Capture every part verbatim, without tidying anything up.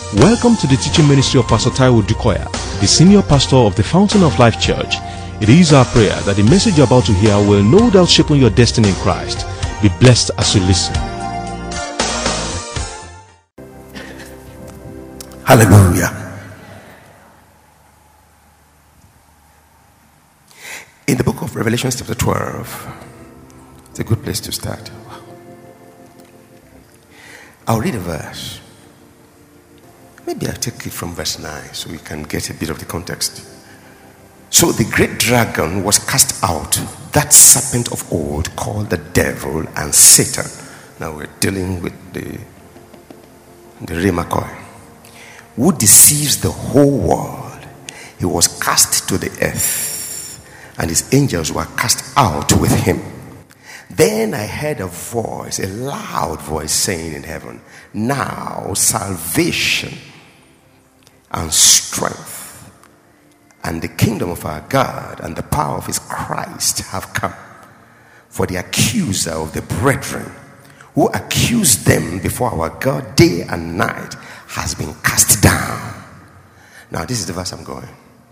Welcome to the teaching ministry of Pastor Taiwo Dukoya, the senior pastor of the Fountain of Life Church. It is our prayer that the message you're about to hear will no doubt shape your destiny in Christ. Be blessed as you listen. Hallelujah. In the book of Revelation chapter twelve, it's a good place to start. I'll read a verse. Maybe I'll take it from verse nine so we can get a bit of the context. So the great dragon was cast out, that serpent of old called the devil and Satan. Now we're dealing with the, the Rhema coin, who deceives the whole world. He was cast to the earth, and his angels were cast out with him. Then I heard a voice, a loud voice saying in heaven, now salvation and strength and the kingdom of our God and the power of his Christ have come. For the accuser of the brethren, who accused them before our God day and night, has been cast down. Now this is the verse I'm going.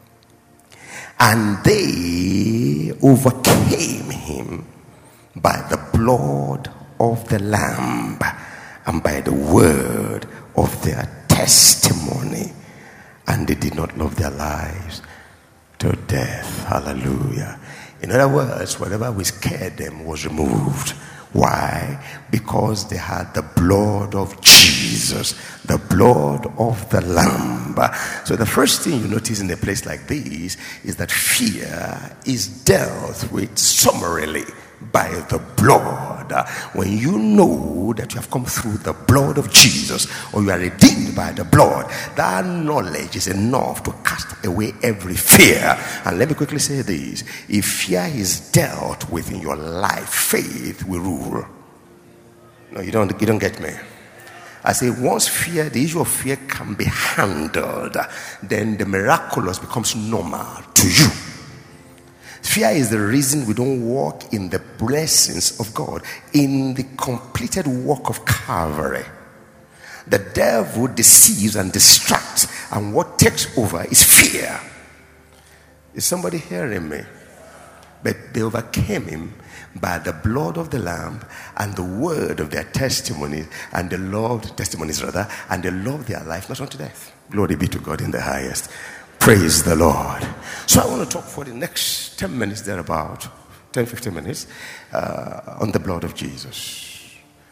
And they overcame him by the blood of the Lamb and by the word of their testimony. And they did not love their lives to death. Hallelujah. In other words, whatever we scared them was removed. Why? Because they had the blood of Jesus, the blood of the Lamb. So the first thing you notice in a place like this is that fear is dealt with summarily by the blood. When you know that you have come through the blood of Jesus, or you are redeemed by the blood, that knowledge is enough to cast away every fear. And let me quickly say this: if fear is dealt with in your life, faith will rule. No, you don't, you don't get me. I say once fear, the issue of fear can be handled, then the miraculous becomes normal to you. Fear is the reason we don't walk in the blessings of God, in the completed work of Calvary. The devil deceives and distracts, and what takes over is fear. Is somebody hearing me? But they overcame him by the blood of the Lamb and the word of their testimony, and they loved testimonies rather, and they loved their life not unto death. Glory be to God in the highest. Praise the Lord. So I want to talk for the next ten minutes thereabout, ten, fifteen minutes, uh, on the blood of Jesus.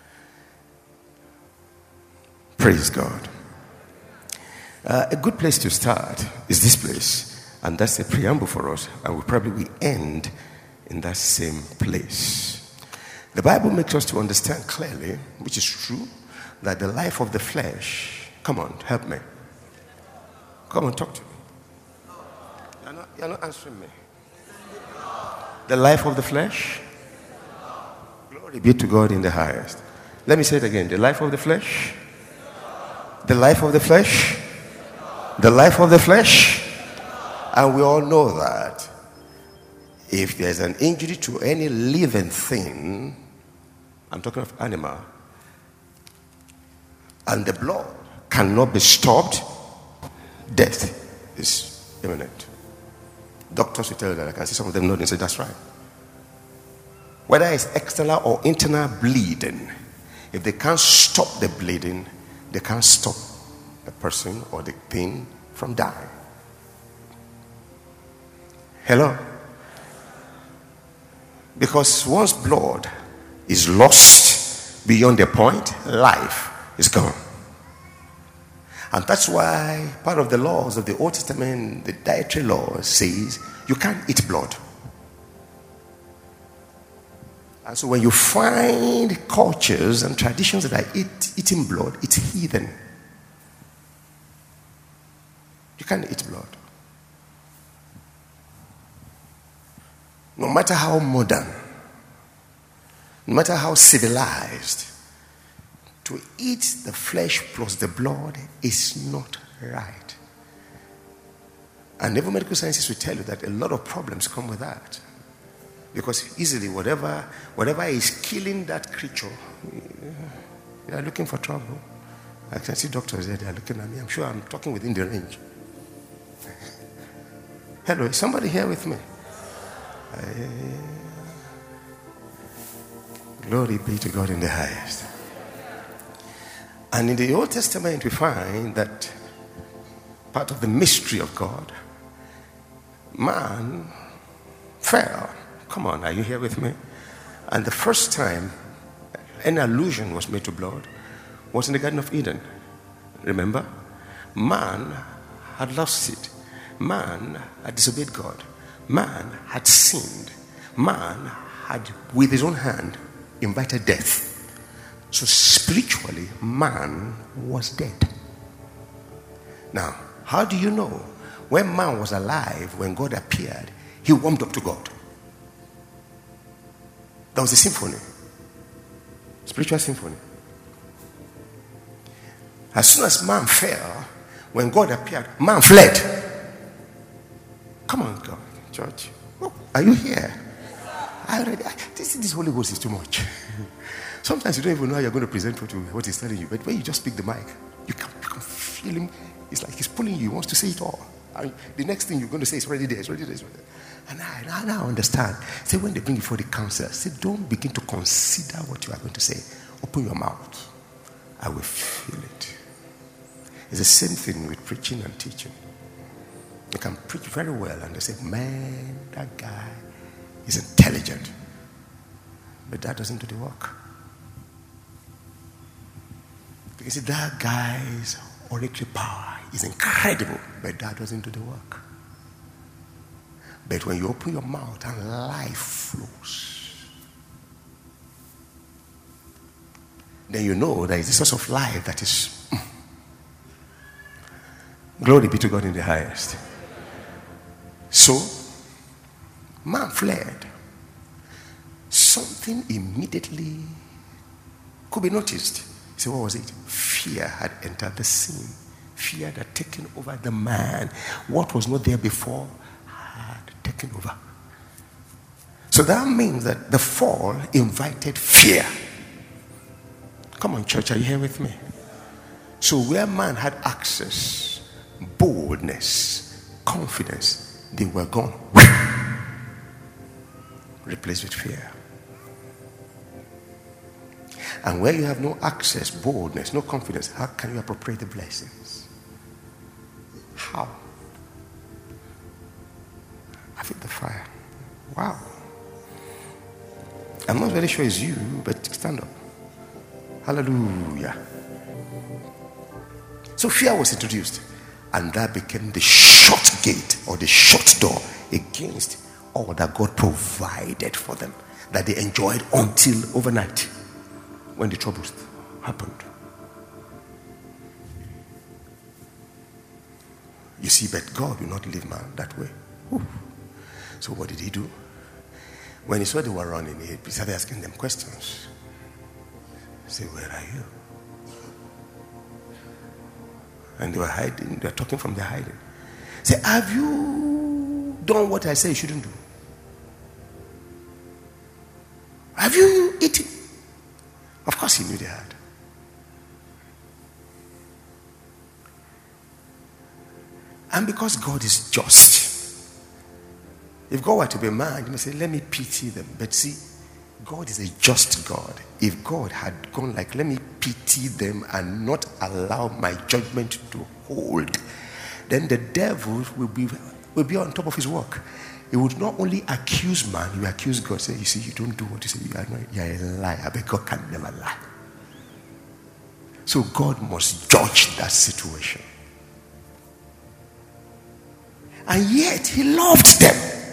Praise God. Uh, a good place to start is this place, and that's a preamble for us, and we probably will end in that same place. The Bible makes us to understand clearly, which is true, that the life of the flesh, come on, help me. Come on, talk to me. You're not, you're not answering me. The life of the flesh? Glory be to God in the highest. Let me say it again. The life of the flesh? The life of the flesh? The life of the flesh? And we all know that if there's an injury to any living thing, I'm talking of animal, and the blood cannot be stopped, death is imminent. Doctors will tell you that. I can see some of them nodding and say, that's right. Whether it's external or internal bleeding, if they can't stop the bleeding, they can't stop the person or the thing from dying. Hello? Because once blood is lost beyond the point, life is gone. And that's why part of the laws of the Old Testament, the dietary law, says you can't eat blood. And so when you find cultures and traditions that are eat, eating blood, it's heathen. You can't eat blood. No matter how modern, no matter how civilized, to eat the flesh plus the blood is not right. And even medical sciences will tell you that a lot of problems come with that. Because easily whatever whatever is killing that creature, you are looking for trouble. I can see doctors there, they are looking at me. I'm sure I'm talking within the range. Hello, is somebody here with me? Uh, glory be to God in the highest. And in the Old Testament, we find that part of the mystery of God, man fell. Come on, are you here with me? And the first time an allusion was made to blood was in the Garden of Eden. Remember? Man had lost it. Man had disobeyed God. Man had sinned. Man had, with his own hand, invited death. So spiritually, man was dead. Now, how do you know? When man was alive, when God appeared, he warmed up to God. That was a symphony. Spiritual symphony. As soon as man fell, when God appeared, man fled. Come on, God, church. Oh, are you here? I already, I, this, this Holy Ghost is too much. Sometimes you don't even know how you're going to present what, you, what he's telling you. But when you just speak the mic, you can, you can feel him. It's like he's pulling you. He wants to say it all. And the next thing you're going to say is already there. It's already there. It's already there. And I, now, now I understand. Say when they bring you before the council, say don't begin to consider what you are going to say. Open your mouth. I will feel it. It's the same thing with preaching and teaching. You can preach very well and they say, man, that guy is intelligent. But that doesn't do the work. Because see, that guy's oratory power is incredible, but that doesn't do the work. But when you open your mouth and life flows, then you know there is a source of life that is. Mm. Glory be to God in the highest. So, man fled. Something immediately could be noticed. So what was it? Fear had entered the scene. Fear had taken over the man. What was not there before had taken over. So that means that the fall invited fear. Come on, church, are you here with me? So where man had access, boldness, confidence, they were gone. Replaced with fear. And where you have no access, boldness, no confidence, how can you appropriate the blessings? How? I feel the fire. Wow. I'm not very sure it's you, but stand up. Hallelujah. So fear was introduced, and that became the shut gate or the shut door against all that God provided for them, that they enjoyed until overnight when the troubles happened. You see, but God will not leave man that way. Whew. So what did he do? When he saw they were running, he started asking them questions. Say, where are you? And they were hiding. They were talking from their hiding. Say, have you done what I say you shouldn't do? Have you eaten? Of course he knew they had. And because God is just, if God were to be man, he may say, let me pity them. But see, God is a just God. If God had gone like, let me pity them and not allow my judgment to hold, then the devil will be, will be on top of his work. He would not only accuse man, he will accuse God. Say, you see, you don't do what you say. You are, not, you are a liar, but God can never lie. So God must judge that situation. And yet, he loved them.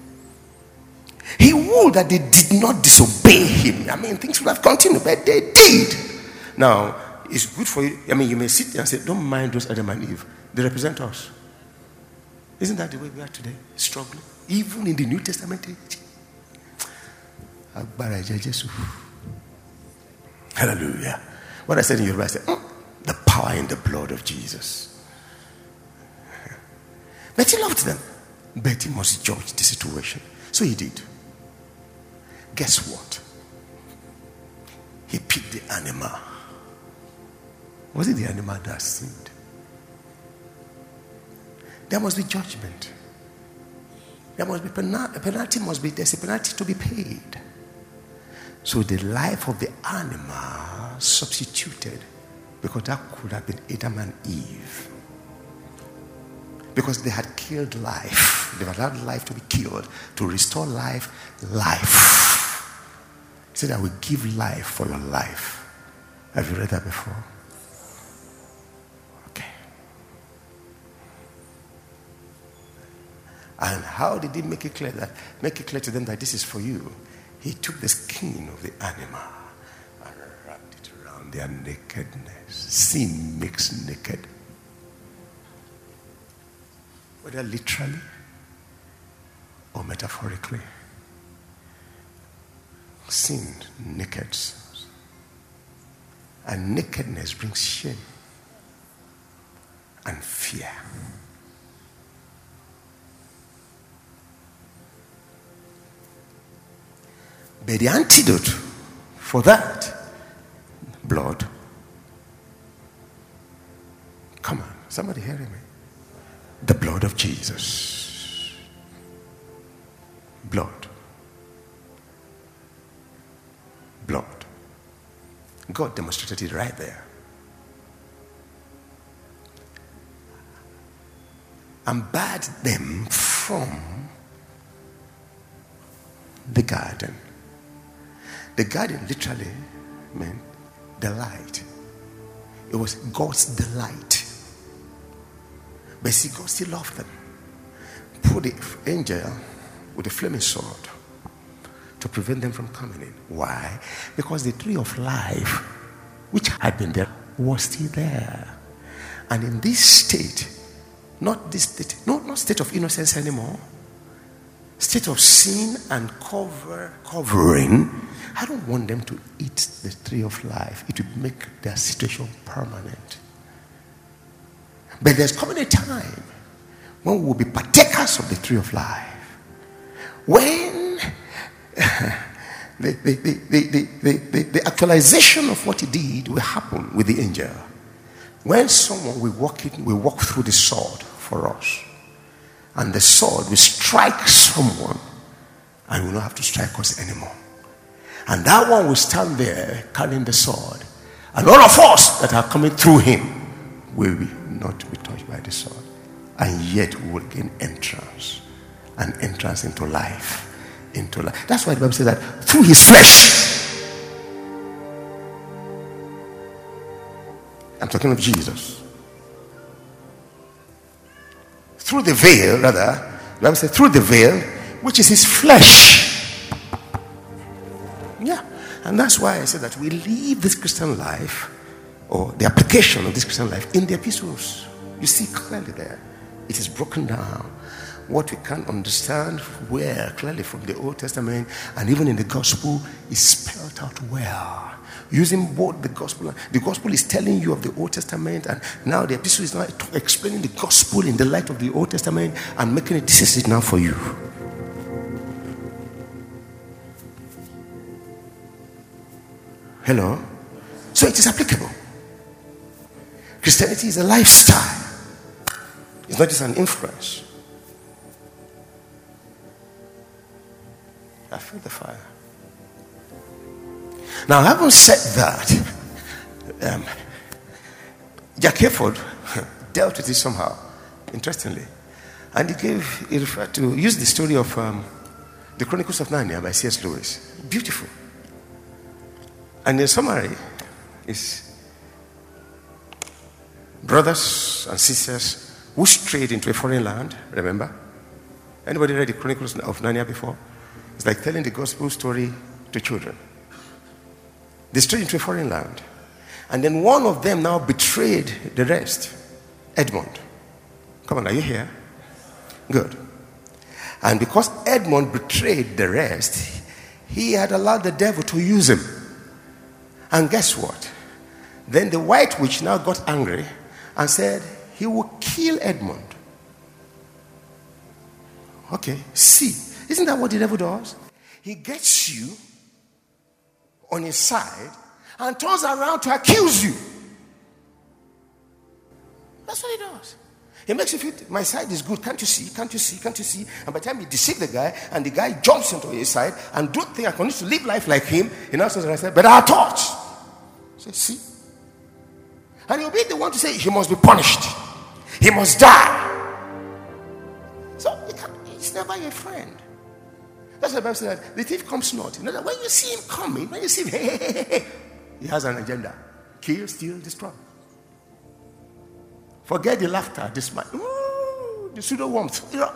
He would that they did not disobey him. I mean, things would have continued, but they did. Now, it's good for you. I mean, you may sit there and say, don't mind those Adam and Eve. They represent us. Isn't that the way we are today? Struggling. Even in the New Testament age. Hallelujah. What I said in Yoruba, I said, mm, the power in the blood of Jesus. But he loved them. But he must judge the situation. So he did. Guess what? He picked the animal Was it the animal that sinned? There must be judgment. There must be penalty. A penalty must be, there's a penalty to be paid. So the life of the animal substituted, because that could have been Adam and Eve. Because they had killed life. They had allowed life to be killed. To restore life, life. He said, I will give life for your life. Have you read that before? Okay. And how did he make it clear that make it clear to them that this is for you? He took the skin of the animal and wrapped it around their nakedness. Sin makes naked. Whether literally or metaphorically. Sin nakeds. And nakedness brings shame and fear. But the antidote for that, blood. Come on, somebody hearing me? The blood of Jesus. Blood. Blood. God demonstrated it right there. And barred them from the garden. The garden literally meant delight. It was God's delight. But see, God still loved them. Put the angel with a flaming sword to prevent them from coming in. Why? Because the tree of life, which had been there, was still there. And in this state, not this state, no, not state of innocence anymore, state of sin and cover, covering, I don't want them to eat the tree of life. It would make their situation permanent. But there's coming a time when we will be partakers of the tree of life. When the, the, the, the, the, the, the actualization of what he did will happen with the angel. When someone will walk in, will walk through the sword for us. And the sword will strike someone and will not have to strike us anymore. And that one will stand there carrying the sword. And all of us that are coming through him will be not be touched by the sword. And yet we will gain entrance. An entrance into life. Into life. That's why the Bible says that through his flesh. I'm talking of Jesus. Through the veil, rather, the Bible says through the veil, which is his flesh. Yeah. And that's why I said that we live this Christian life, or the application of this Christian life, in the epistles. You see clearly there. It is broken down. What we can't understand where clearly from the Old Testament and even in the gospel is spelled out well. Using both the gospel. The gospel is telling you of the Old Testament, and now the epistle is now explaining the gospel in the light of the Old Testament and making it, this is it now for you. Hello? So it is applicable. Christianity is a lifestyle. It's not just an influence. I feel the fire. Now, having said that, um, Jack Hayford dealt with it somehow, interestingly. And he gave, he referred to, used the story of um, The Chronicles of Narnia by C S Lewis. Beautiful. And the summary is brothers and sisters who strayed into a foreign land, remember? Anybody read The Chronicles of Narnia before? It's like telling the gospel story to children. They strayed into a foreign land. And then one of them now betrayed the rest. Edmund. Come on, are you here? Good. And because Edmund betrayed the rest, he had allowed the devil to use him. And guess what? Then the white witch now got angry and said he will kill Edmund. Okay, see. Isn't that what the devil does? He gets you on his side and turns around to accuse you. That's what he does. He makes you feel, my side is good. Can't you see? Can't you see? Can't you see? And by the time he deceives the guy, and the guy jumps into his side and don't think I continue to live life like him, he now says, I said, but I thought. Say, see? And he'll be the one to say, he must be punished. He must die. So he can, he's never your friend. That's why the Bible says that the thief comes not. You know that when you see him coming, when you see him, hey, hey, hey, hey, he has an agenda. Kill, steal, destroy. Forget the laughter, the smile, ooh, the pseudo warmth. You know.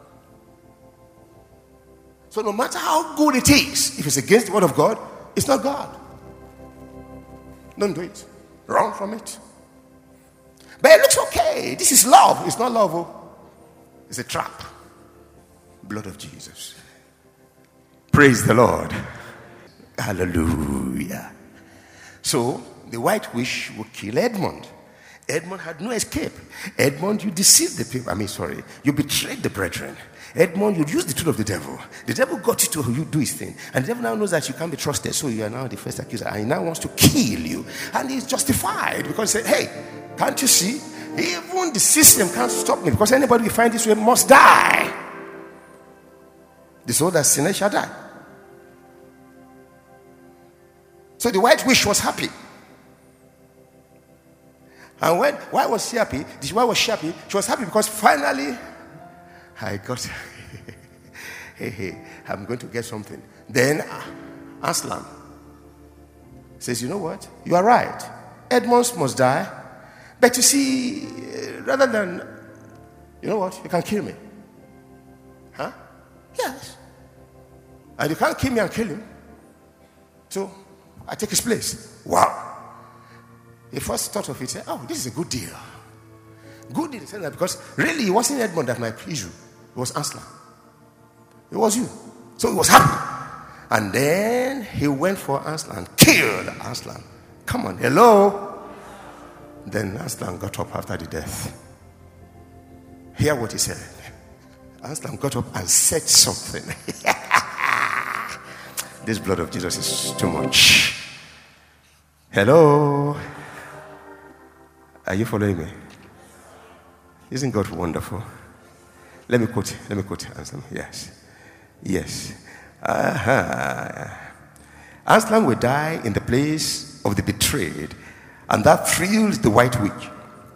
So no matter how good it is, if it's against the word of God, it's not God. Don't do it. Run from it. But it looks okay. This is love. It's not love. Oh. It's a trap. Blood of Jesus. Praise the Lord. Hallelujah. So the white witch will kill Edmund. Edmund had no escape. Edmund, you deceived the people. I mean, sorry. You betrayed the brethren. Edmund, you used the tool of the devil. The devil got you to you do his thing. And the devil now knows that you can't be trusted. So you are now the first accuser. And he now wants to kill you. And he's justified. Because he said, hey, can't you see? Even the system can't stop me. Because anybody who finds this way must die. The soul that sinners shall die. So the white witch was happy. And when, why was she happy? Why was she happy? She was happy because finally, I got, hey, hey, I'm going to get something. Then Aslan says, you know what? You are right. Edmonds must die. But you see, rather than, you know what? You can kill me. Huh? Yes. And you can't kill me and kill him. So I take his place. Wow. He first thought of it, said, oh, this is a good deal. Good deal. Said that because really it wasn't Edmund that might please you. It was Aslan. It was you. So he was happy. And then he went for Aslan, killed Aslan. Come on, hello. Then Aslan got up after the death. Hear what he said. Aslan got up and said something. This blood of Jesus is too much. Hello. Are you following me? Isn't God wonderful? Let me quote. Let me quote Aslan. Yes. Yes. Uh-huh. Aslan will die in the place of the betrayed, and that thrilled the white witch,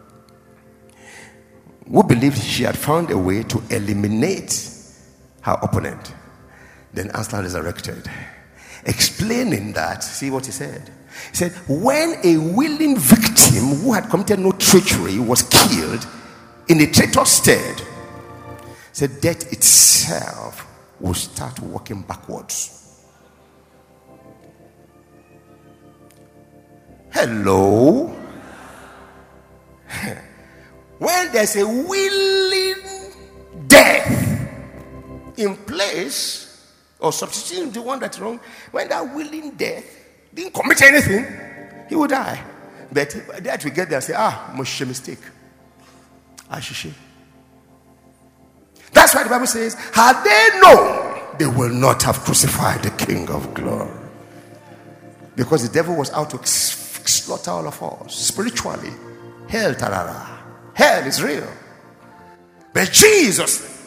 who believed she had found a way to eliminate her opponent. Then Aslan resurrected, explaining that. See what he said? He said, when a willing victim who had committed no treachery was killed in a traitor's stead, he said, death itself will start walking backwards. Hello? When there's a willing death in place, or substituting the one that's wrong, when that willing death didn't commit anything, he would die. But that we get there and say, ah, must a mistake. Ashishe. That's why the Bible says, had they known, they will not have crucified the King of Glory. Because the devil was out to slaughter all of us spiritually. Hell, tarara. Hell is real. But Jesus,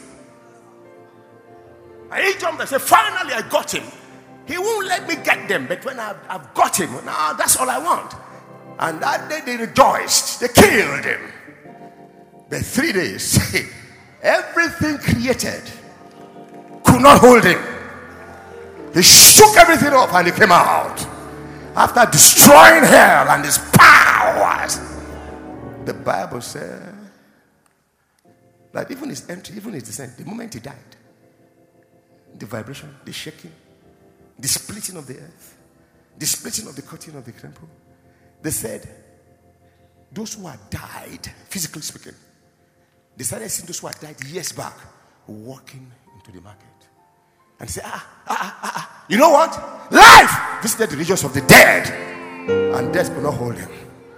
I jumped and said, finally I got him. He won't let me get them, but when I've, I've got him, now that's all I want. And that day they rejoiced. They killed him. But three days, everything created could not hold him. He shook everything up and he came out. After destroying hell and his powers, the Bible said that even his entry, even his descent, the moment he died, the vibration, the shaking, the splitting of the earth, the splitting of the curtain of the temple, they said, those who had died, physically speaking, they started seeing those who had died years back walking into the market. And say, ah, ah, ah, ah, you know what? Life visited the regions of the dead, and death could not hold him.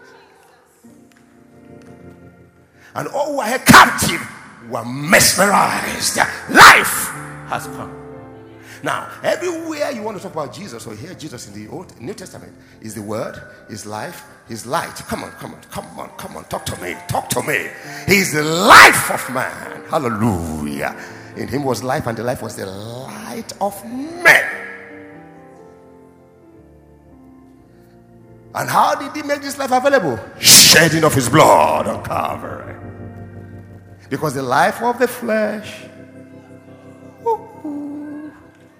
And all who were held captive were mesmerized. Life has come. Now, everywhere you want to talk about Jesus or hear Jesus in the Old New Testament is the Word, His life, His light. Come on, come on, come on, come on. Talk to me, talk to me. He's the life of man. Hallelujah. In Him was life, and the life was the light of men. And how did He make this life available? Shedding of His blood on Calvary. Because the life of the flesh, ooh,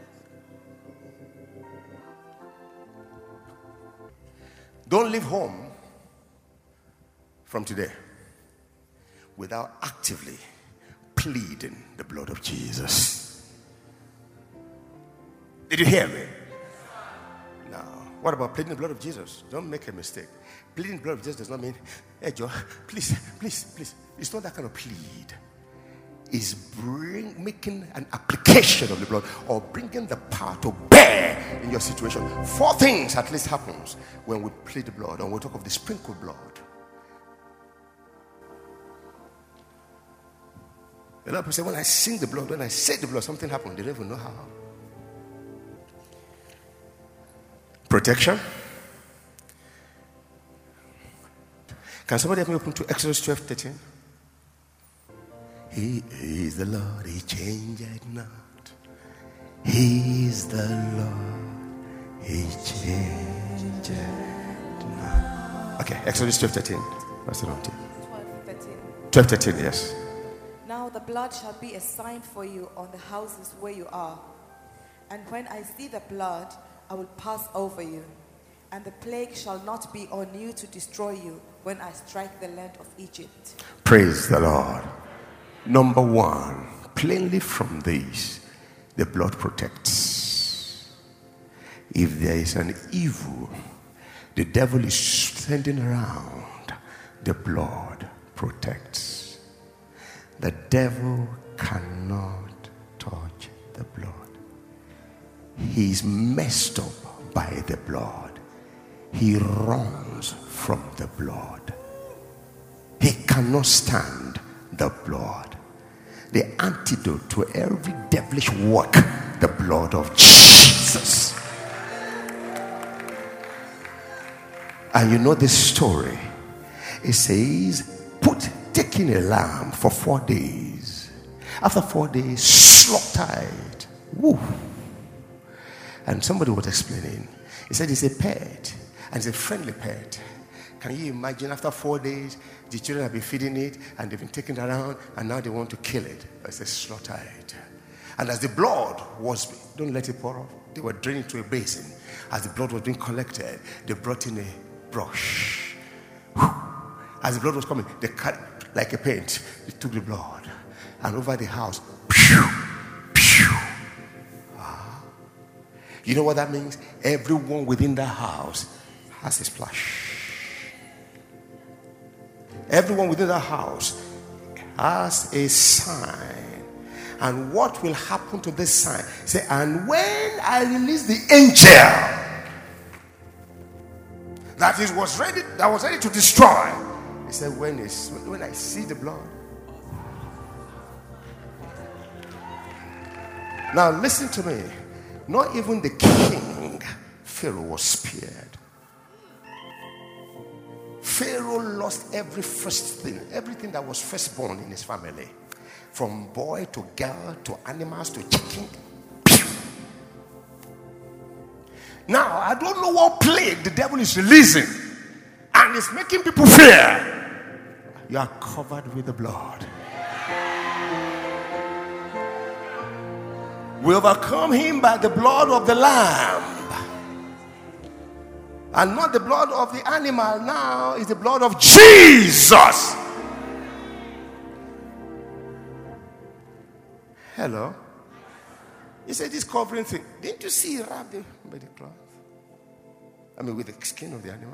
don't leave home from today without actively pleading the blood of Jesus. Did you hear me? Now, what about pleading the blood of Jesus? Don't make a mistake. Pleading the blood of Jesus does not mean, hey Joe, please, please, please. It's not that kind of plead. It's bring, making an application of the blood, or bringing the power to bear in your situation. Four things at least happens when we plead the blood, and we'll talk of the sprinkled blood. A lot of people say, when I sing the blood, when I say the blood, something happened. They don't even know how. Protection. Can somebody help me open to Exodus twelve thirteen? He is the Lord, He changeth not. He is the Lord, He changeth not. Okay, Exodus twelve thirteen. What's it on to? twelve thirteen. twelve thirteen, yes. Now the blood shall be a sign for you on the houses where you are. And when I see the blood, I will pass over you. And the plague shall not be on you to destroy you when I strike the land of Egypt. Praise the Lord. Number one, plainly from this, the blood protects. If there is an evil the devil is sending around, the blood protects. The devil cannot touch the blood. He is messed up by the blood. He runs from the blood. He cannot stand the blood. The antidote to every devilish work, the blood of Jesus. And you know this story. It says, put taking a lamb for four days. After four days, slaughtered. Woo. And somebody was explaining. He said it's a pet, and it's a friendly pet. Can you imagine after four days, the children have been feeding it, and they've been taking it around, and now they want to kill it. It's a slaughter it. And as the blood was, don't let it pour off. They were draining to a basin. As the blood was being collected, they brought in a brush. As the blood was coming, they cut like a paint. They took the blood, and over the house, pew, pew. Ah. You know what that means? Everyone within that house has a splash. Everyone within that house has a sign. And what will happen to this sign? Say, and when I release the angel that is was ready, that was ready to destroy, he said, when is when I see the blood. Now listen to me. Not even the king, Pharaoh, was spared. Pharaoh lost every first thing, everything that was firstborn in his family. From boy to girl to animals to chicken. Now, I don't know what plague the devil is releasing, and it's making people fear. You are covered with the blood. We overcome him by the blood of the Lamb. And not the blood of the animal. Now is the blood of Jesus. Hello. He said this covering thing. Didn't you see it wrapped by the cloth? I mean, with the skin of the animal.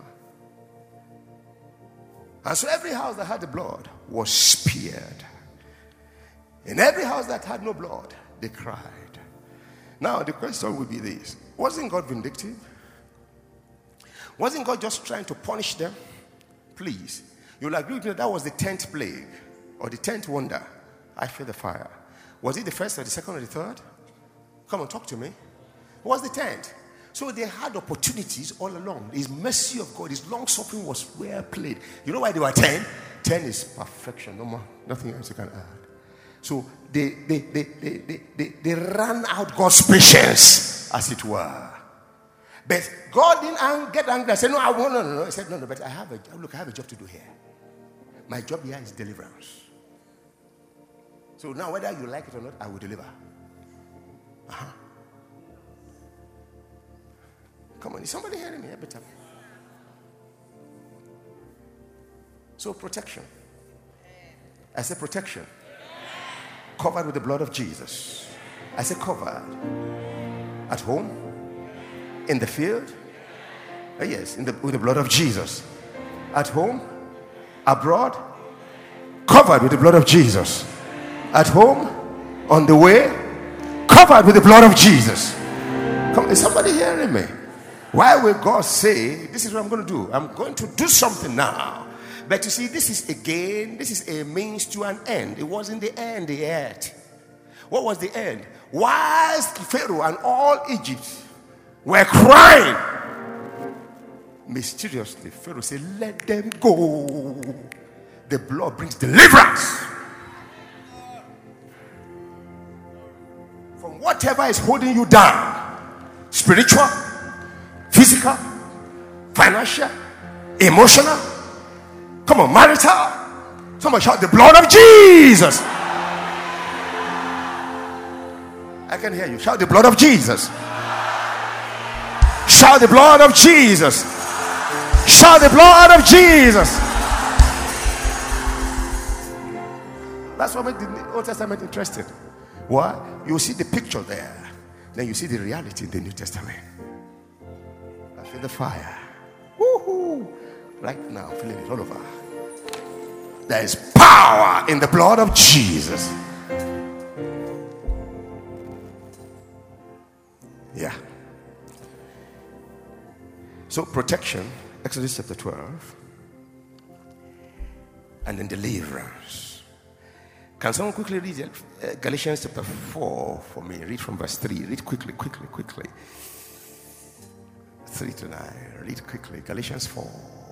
And so every house that had the blood was spared. In every house that had no blood, they cried. Now the question would be this: wasn't God vindictive? Wasn't God just trying to punish them? Please. You'll agree with me that that was the tenth plague or the tenth wonder. I feel the fire. Was it the first or the second or the third? Come on, talk to me. What's the tenth? So they had opportunities all along. His mercy of God, his long suffering was well played. You know why they were ten? Ten is perfection. No more, nothing else you can add. So they they they they they, they, they ran out God's patience, as it were. But God didn't get angry and say, no, I won't. No, no, no. He said, no, no, but I have a look, I have a job to do here. My job here is deliverance. So now, whether you like it or not, I will deliver. Uh-huh. Come on, is somebody hearing me? Better. So protection. I said protection. Covered with the blood of Jesus. I said covered. At home, in the field. Oh, yes, in the, with the blood of Jesus. At home, abroad, covered with the blood of Jesus. At home, on the way, covered with the blood of Jesus. Come, is somebody hearing me? Why will God say, this is what I'm going to do? I'm going to do something now. But you see, this is again, this is a means to an end. It wasn't the end yet. What was the end? Whilst Pharaoh and all Egypt were crying, mysteriously, Pharaoh said, let them go. The blood brings deliverance from whatever is holding you down. Spiritual, physical, financial, emotional. Come on, marital. Someone shout the blood of Jesus. I can hear you. Shout the blood of Jesus. Shout the blood of Jesus. Shout the blood of Jesus. That's what made the Old Testament interesting. Why? You see the picture there. Then you see the reality in the New Testament. I feel the fire. Woohoo! Right now, feeling it all over. There is power in the blood of Jesus. Yeah. So protection, Exodus chapter twelve, and then deliverance. Can someone quickly read uh, Galatians chapter four for me? Read from verse three. Read quickly, quickly, quickly. three to nine. Read quickly. Galatians four.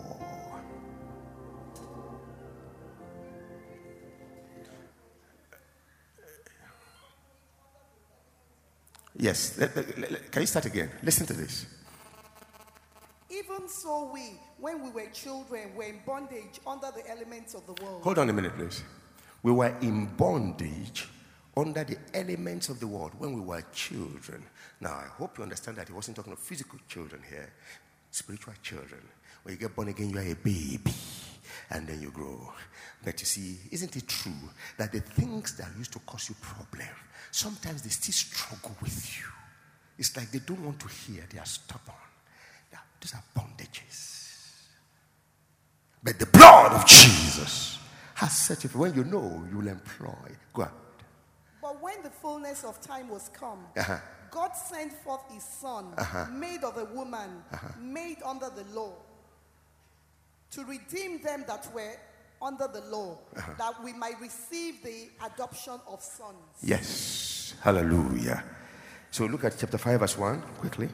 Yes. Let, let, let, can you start again? Listen to this. Even so we, when we were children, were in bondage under the elements of the world. Hold on a minute, please. We were in bondage under the elements of the world when we were children. Now, I hope you understand that he wasn't talking of physical children here. Spiritual children. When you get born again, you are a baby. And then you grow. But you see, isn't it true that the things that used to cause you problem, sometimes they still struggle with you. It's like they don't want to hear. They are stubborn. They are, these are bondages. But the blood of Jesus has set you free. When you know, you will employ. Go on. But when the fullness of time was come, Uh-huh. God sent forth his son, Uh-huh. made of a woman, Uh-huh. made under the law, to redeem them that were under the law, Uh-huh. that we might receive the adoption of sons. Yes. Hallelujah. So look at chapter five verse one quickly.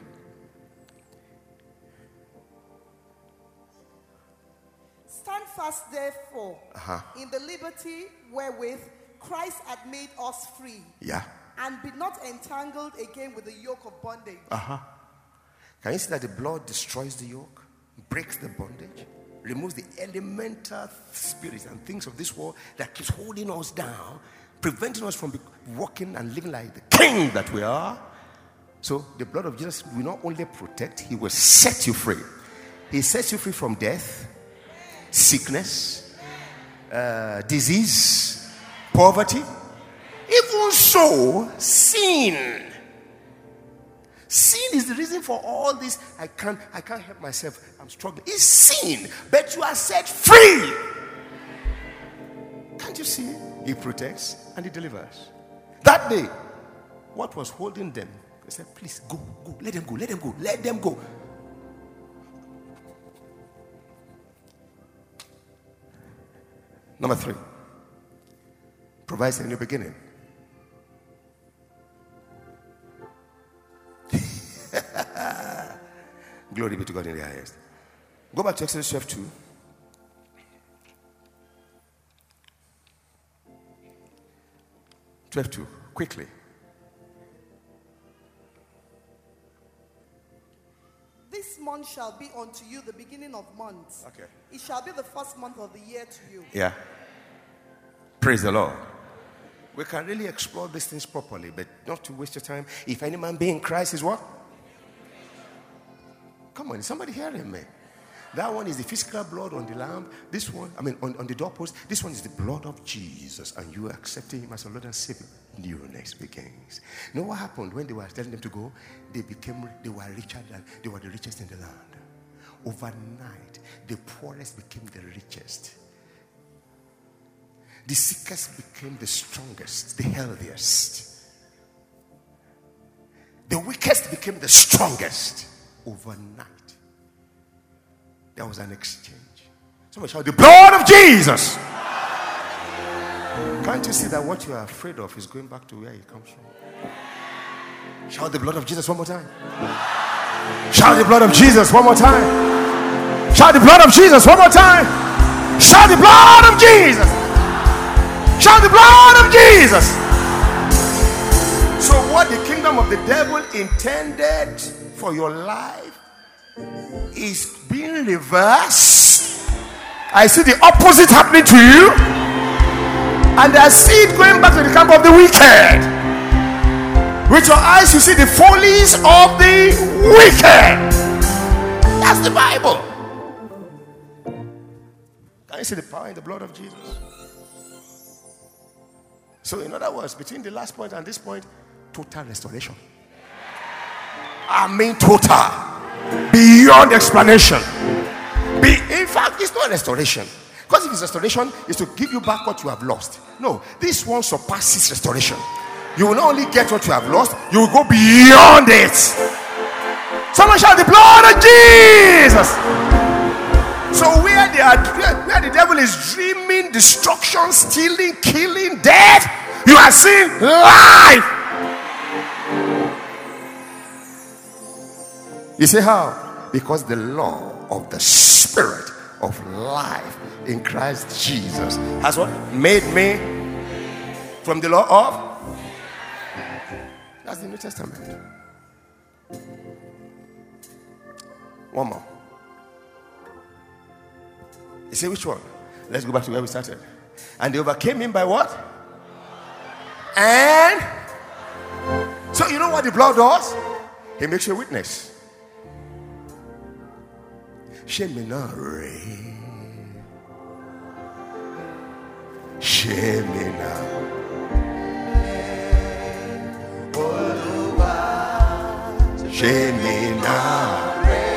Stand fast, therefore, Uh-huh. in the liberty wherewith Christ had made us free, Yeah. and be not entangled again with the yoke of bondage. Uh-huh. Can you see that the blood destroys the yoke, breaks the bondage, removes the elemental spirits and things of this world that keeps holding us down, preventing us from walking and living like the king that we are? So the blood of Jesus will not only protect, he will set you free. He sets you free from death, sickness, uh, disease, poverty. Even so, sin. Sin is the reason for all this. I can't, I can't help myself. I'm struggling. It's sin. But you are set free. Can't you see? He protects and he delivers. That day, what was holding them? They said, please go, go, let them go, let them go, let them go. Number three, provides a new beginning. Glory be to God in the highest. Go back to Exodus twelve two. twelve two. Quickly. This month shall be unto you the beginning of months. Okay. It shall be the first month of the year to you. Yeah. Praise the Lord. We can really explore these things properly, but not to waste your time. If any man be in Christ is what? Come on, is somebody hearing me? That one is the physical blood on the lamb. This one, I mean, on, on the doorpost. This one is the blood of Jesus, and you are accepting him as your Lord and Savior. Newness begins. You know what happened when they were telling them to go? They became, they were richer than, they were the richest in the land. Overnight, the poorest became the richest. The sickest became the strongest, the healthiest. The weakest became the strongest. Overnight, there was an exchange. Somebody shout, the blood of Jesus. Can't you see that what you are afraid of is going back to where it comes from? Shout the blood of Jesus one more time. Shout the blood of Jesus one more time. Shout the blood of Jesus one more time. Shout the blood of Jesus. Shout the blood of Jesus. So what the kingdom of the devil intended for your life is being reversed. I see the opposite happening to you, and I see it going back to the camp of the wicked. With your eyes you see the follies of the wicked. That's the Bible. Can you see the power in the blood of Jesus? So in other words, between the last point and this point, total restoration. I mean total. Beyond explanation. Be, in fact, it's not restoration. Because if it's restoration, it's to give you back what you have lost. No, this one surpasses restoration. You will not only get what you have lost, you will go beyond it. Someone shout the blood of Jesus. So where they are, where the devil is dreaming destruction, stealing, killing, death, you are seeing life. You say how? Because the law of the Spirit of life in Christ Jesus has what? Made me from the law of. That's the New Testament. One more. You say which one? Let's go back to where we started. And they overcame him by what? And so you know what the blood does? He makes you a witness. Sheminare. Shemina. Shemina.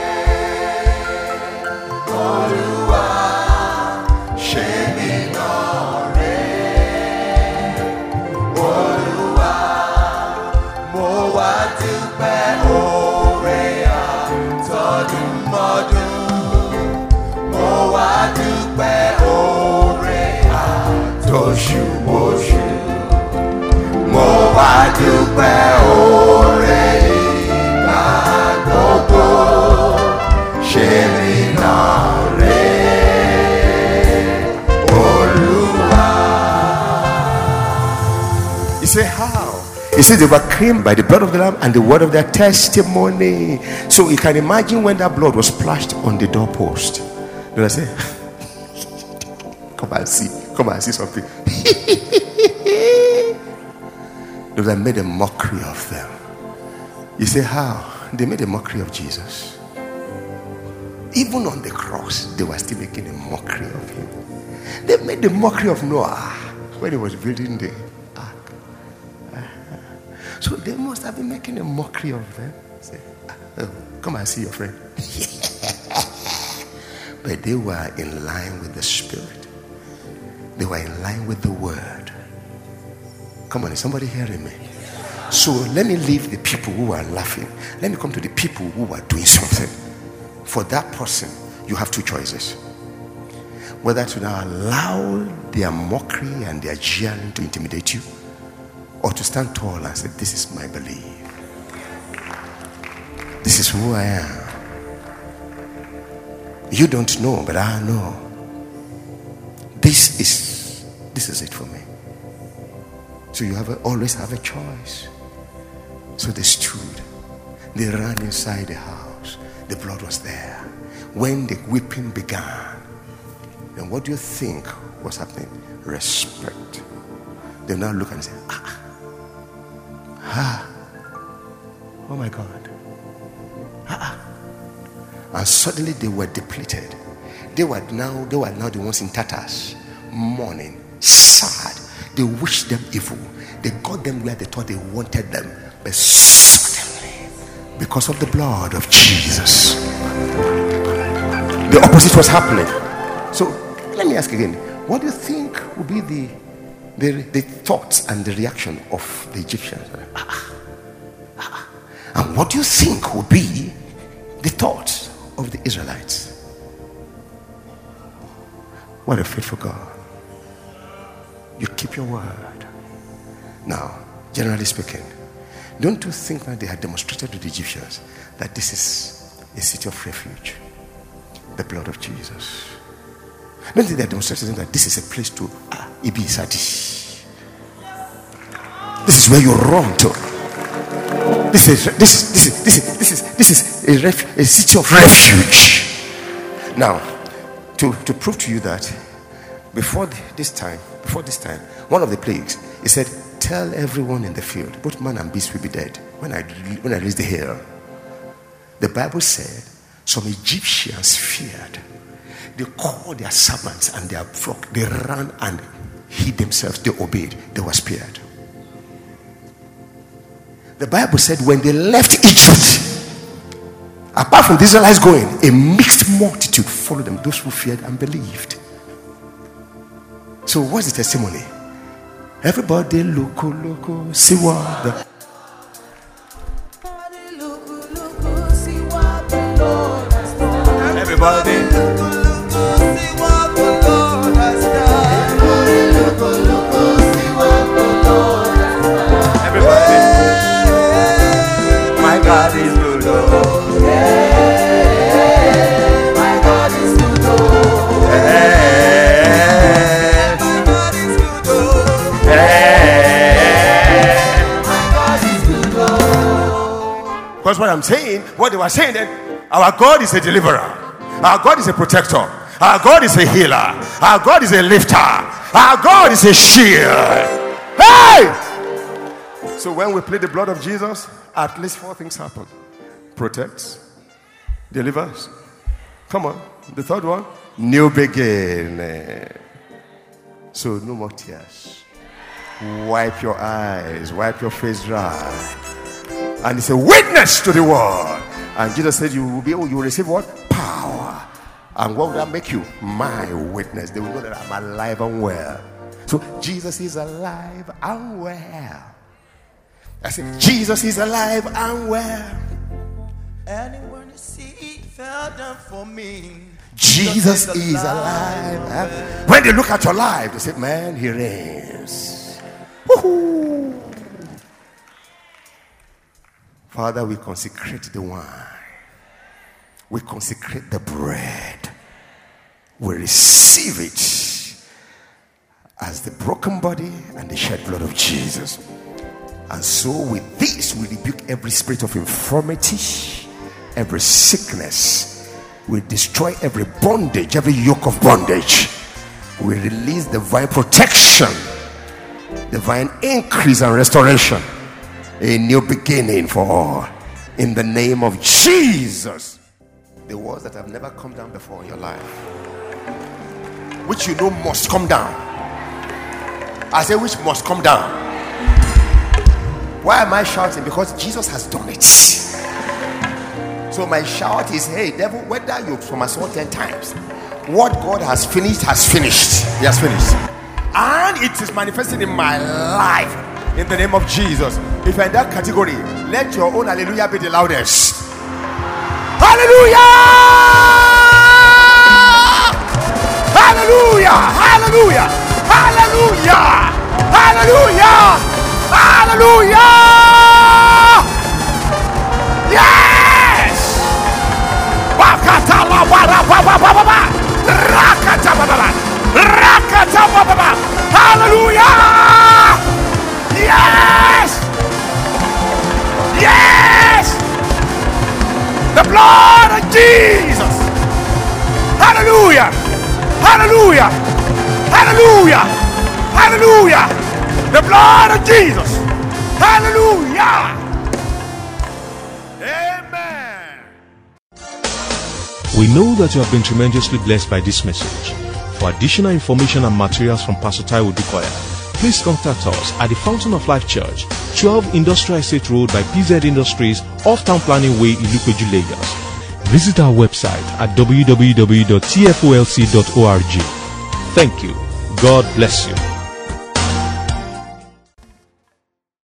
You say how? He says they overcame by the blood of the Lamb and the word of their testimony. So you can imagine when that blood was splashed on the doorpost. You know what I say? Come and see. Come and see something. They would have made a mockery of them. You say how? They made a mockery of Jesus. Even on the cross, they were still making a mockery of him. They made a mockery of Noah when he was building the ark. Uh-huh. So they must have been making a mockery of them. Say, oh, come and see your friend. But they were in line with the Spirit. They were in line with the Word. Come on, is somebody hearing me? So let me leave the people who are laughing. Let me come to the people who are doing something. For that person, you have two choices. Whether to now allow their mockery and their jeering to intimidate you, or to stand tall and say, this is my belief. This is who I am. You don't know, but I know. This is this is it for me. So you have a, always have a choice. So they stood. They ran inside the house. The blood was there. When the whipping began, then what do you think was happening? Respect. They now look and say, ah, ah, oh my God. Ah. And suddenly they were depleted. They were now, they were now the ones in tatters, mourning, sad. They wished them evil. They got them where they thought they wanted them. But suddenly, because of the blood of Jesus, the opposite was happening. So let me ask again, what do you think would be the the, the thoughts and the reaction of the Egyptians? Ah, ah. And what do you think would be the thoughts of the Israelites? What a faithful God. You keep your word. Now, generally speaking, don't you think that they had demonstrated to the Egyptians that this is a city of refuge? The blood of Jesus. Don't you think they had demonstrated to them that this is a place to ah, Ibisadi? This is where you run to. This is this is this is this is this is this is a, ref, a city of refuge. Now, to, to prove to you that before this time, before this time, one of the plagues, he said, tell everyone in the field, both man and beast will be dead when I when I release the hail. The Bible said some Egyptians feared. They called their servants and their flock. They ran and hid themselves. They obeyed. They were spared. The Bible said when they left Egypt, apart from the Israelites going, a mixed multitude followed them. Those who feared and believed. So what's the testimony? Everybody look, look, see what the everybody look, look, see what the Lord has done. Everybody look, look, see what the Lord has done. Everybody, hey, my God is good, Lord. Hey, my God is good, Lord. Hey, my God is good, Lord. Hey, my God is good, Lord. Because what I'm saying, what they were saying that our God is a deliverer. Our God is a protector. Our God is a healer. Our God is a lifter. Our God is a shield. Hey! So when we plead the blood of Jesus, at least four things happen. Protects, delivers. Come on. The third one, new beginning. So no more tears. Wipe your eyes. Wipe your face dry. And it's a witness to the world. And Jesus said, you will be able, you will receive what? Power. And what will that make you? My witness. They will know that I'm alive and well. So Jesus is alive and well. I said, Jesus is alive and well. And when the seed fell down for me, Jesus is alive. alive. When they look at your life, they say, man, he reigns. Woo-hoo. Father, we consecrate the wine. We consecrate the bread. We receive it as the broken body and the shed blood of Jesus. And so with this, we rebuke every spirit of infirmity, every sickness. We destroy every bondage, every yoke of bondage. We release divine protection, divine increase and restoration. A new beginning for all. In the name of Jesus. The words that have never come down before in your life, which you know must come down. I say which must come down. Why am I shouting? Because Jesus has done it. So my shout is, hey devil, whether you from assault ten times, what God has finished has finished. He has finished. And it is manifested in my life. In the name of Jesus. If you're in that category, let your own hallelujah be the loudest. Hallelujah! Hallelujah! Hallelujah! Hallelujah! Hallelujah! Hallelujah! Yes! Hallelujah! Yes! Yes! The blood of Jesus! Hallelujah! Hallelujah! Hallelujah! Hallelujah! The blood of Jesus! Hallelujah! Amen. We know that you have been tremendously blessed by this message. For additional information and materials from Pastor Taiwo Odukoya, please contact us at the Fountain of Life Church, twelve Industrial Estate Road by P Z Industries, off Town Planning Way, Ilupeju, Lagos. Visit our website at w w w dot t f o l c dot org. Thank you. God bless you.